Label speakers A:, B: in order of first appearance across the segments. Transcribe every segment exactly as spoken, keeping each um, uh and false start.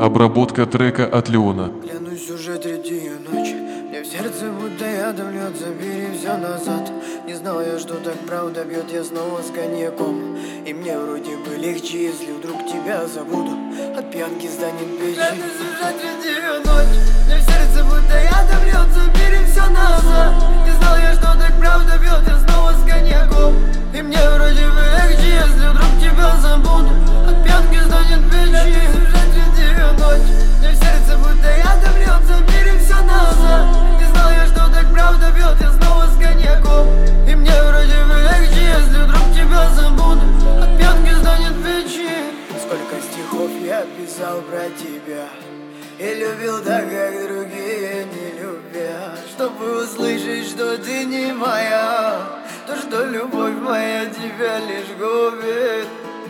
A: Обработка трека от Леона.
B: Клянусь, уже третья ночь. Мне в сердце будто ядом льет, забери все назад. Не знал я, что так правда бьет, я снова с коньяком. И мне вроде бы легче, если вдруг тебя забуду. От пьянки станет печень. Клянусь, уже третья ночь. Мне в сердце будто ядом льет, забери все назад. Не знал я, что так правда бьет, я снова с коньяком. И мне вроде бы легче, если вдруг тебя забуду. От пьянки станет печень. Уже третья ночь. Мне в сердце будто ядом льет, забери все назад. Не знал я, что так правда бьет, я снова с коньяком. И мне вроде бы легче, если вдруг тебя забуду. От пьянки станет печень. Сколько стихов я писал про тебя и любил так, как другие не любят. Чтобы услышать, что ты не моя, то, что любовь моя тебя лишь губит.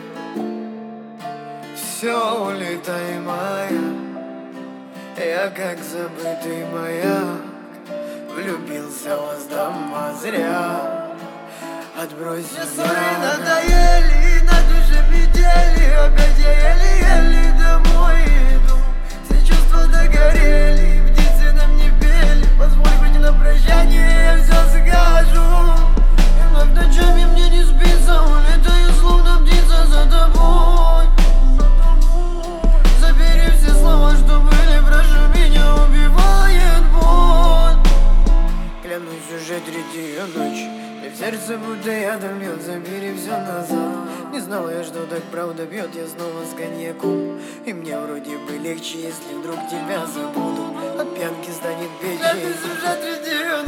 B: Все, улетай, моя, я как забытый маяк. Влюбился в вас дома зря. Отбрось меня. Ссоры надоели, и на душе метели. Опять я еле-еле домой иду. Все чувства догорели, птицы нам не пели. Позволь хоть на прощание, я все скажу. И вновь ночами мне не спится, улетаю словно птица за тобой. Забери все слова, что были, прошу, меня убивает боль. Клянусь, уже третья ночь. И в сердце будто ядом льет, забери все назад. Не знал я, что так правда бьет, я снова с коньяком. И мне вроде бы легче, если вдруг тебя забуду. От пьянки станет печень. Клянусь, уже третья